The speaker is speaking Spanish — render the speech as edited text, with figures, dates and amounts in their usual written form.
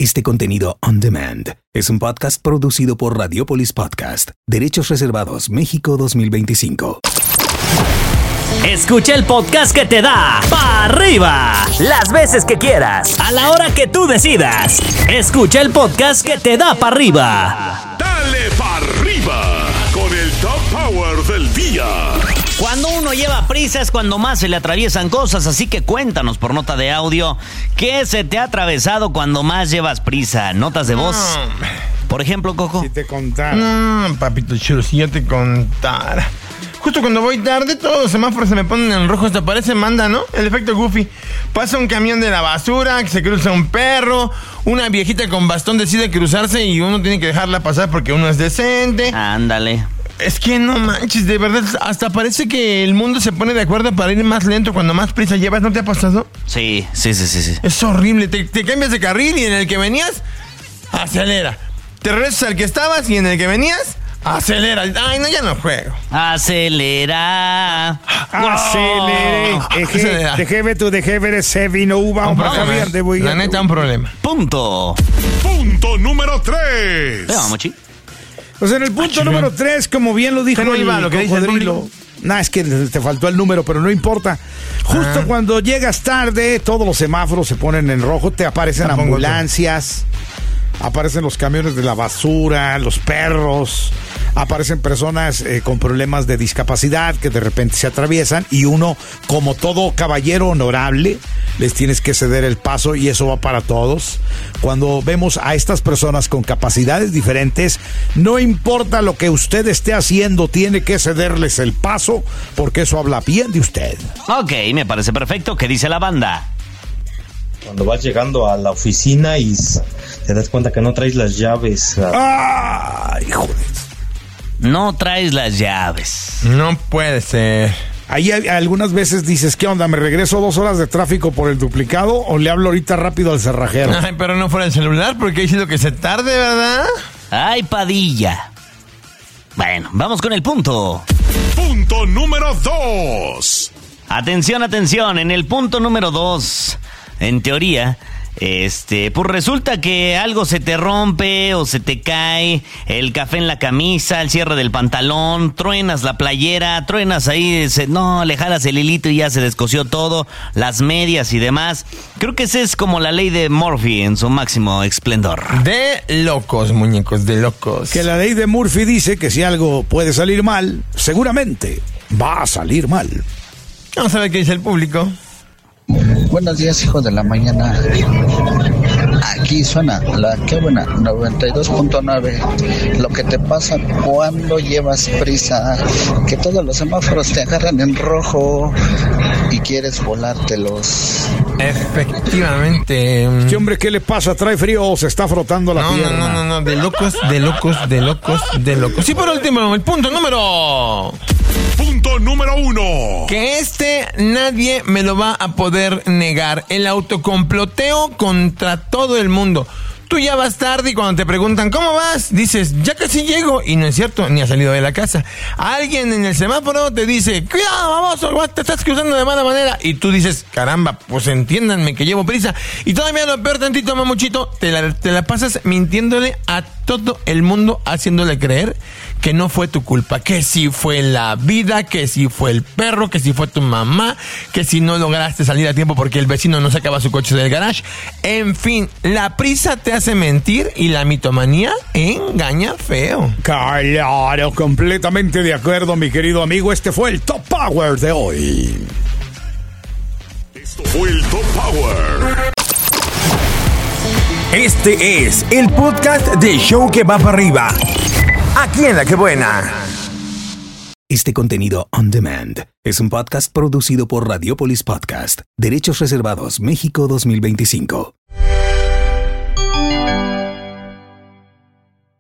Este contenido on demand es un podcast producido por Radiopolis Podcast. Derechos reservados México 2025. Escucha el podcast que te da para arriba las veces que quieras, a la hora que tú decidas. Escucha el podcast que te da para arriba. Dale para arriba con el Top Power del día. Cuando uno lleva prisa es cuando más se le atraviesan cosas, así que cuéntanos por nota de audio qué se te ha atravesado cuando más llevas prisa. Notas de voz. Por ejemplo, Coco. Si te contara. Papito chulo, si yo te contara. Justo cuando voy tarde, todos los semáforos se me ponen en rojo, hasta parece manda, ¿no? El efecto Goofy. Pasa un camión de la basura, que se cruza un perro, una viejita con bastón decide cruzarse y uno tiene que dejarla pasar porque uno es decente. Ándale. Es que no manches, de verdad, hasta parece que el mundo se pone de acuerdo para ir más lento cuando más prisa llevas, ¿no te ha pasado? Sí. Es horrible, te cambias de carril y en el que venías, acelera. Te regresas al que estabas y en el que venías, acelera. Ay, no, ya no juego. Acelera. Acelere. Dejé tu dejé Sevino Uva. La neta, un problema. Punto Número 3. Vamos, Mochi. Pues en el punto número 3, como bien lo dijo no iba lo que dice el Cocodrilo. Nah, es que te faltó el número, pero no importa. Justo cuando llegas tarde, todos los semáforos se ponen en rojo, te aparecen ambulancias, aparecen los camiones de la basura, los perros, aparecen personas con problemas de discapacidad que de repente se atraviesan y uno, como todo caballero honorable, les tienes que ceder el paso y eso va para todos. Cuando vemos a estas personas con capacidades diferentes, no importa lo que usted esté haciendo, tiene que cederles el paso porque eso habla bien de usted. Ok, me parece perfecto. ¿Qué dice la banda? Cuando vas llegando a la oficina y te das cuenta que no traes las llaves. ¡Ay, joder! No traes las llaves. No puede ser. Ahí algunas veces dices, ¿qué onda? ¿Me regreso 2 horas de tráfico por el duplicado o le hablo ahorita rápido al cerrajero? Ay, pero no fuera el celular porque hay sido que se tarde, ¿verdad? Ay, Padilla. Bueno, vamos con el punto. Punto número 2. Atención, en el punto número 2, en teoría, pues resulta que algo se te rompe o se te cae, el café en la camisa, el cierre del pantalón, truenas la playera, truenas ahí, le jalas el hilito y ya se descosió todo, las medias y demás. Creo que esa es como la ley de Murphy en su máximo esplendor. De locos, muñecos, de locos. Que la ley de Murphy dice que si algo puede salir mal, seguramente va a salir mal. Vamos a ver qué dice el público. Buenos días, hijo de la mañana. Aquí suena la que buena 92.9. Lo que te pasa cuando llevas prisa, que todos los semáforos te agarran en rojo y quieres volártelos. Efectivamente. ¿Qué hombre, qué le pasa? ¿Trae frío o se está frotando la pierna? No, de locos. Sí, por último, el punto número 1. Que nadie me lo va a poder negar. El autocomploteo contra todo el mundo. Tú ya vas tarde y cuando te preguntan ¿cómo vas? Dices, ya casi llego. Y no es cierto, ni has salido de la casa. Alguien en el semáforo te dice, cuidado, vamos, te estás cruzando de mala manera. Y tú dices, caramba, pues entiéndanme que llevo prisa. Y todavía lo peor tantito, mamuchito, te la pasas mintiéndole a todo el mundo, haciéndole creer que no fue tu culpa, que si fue la vida, que si fue el perro, que si fue tu mamá, que si no lograste salir a tiempo porque el vecino no sacaba su coche del garage. En fin, la prisa te hace mentir y la mitomanía engaña feo. Claro, completamente de acuerdo, mi querido amigo. Este fue el Top Power de hoy. Esto fue el Top Power. Este es el podcast de Show que va para arriba. Aquí en La Que Buena. Este contenido on demand es un podcast producido por Radiopolis Podcast. Derechos reservados México 2025.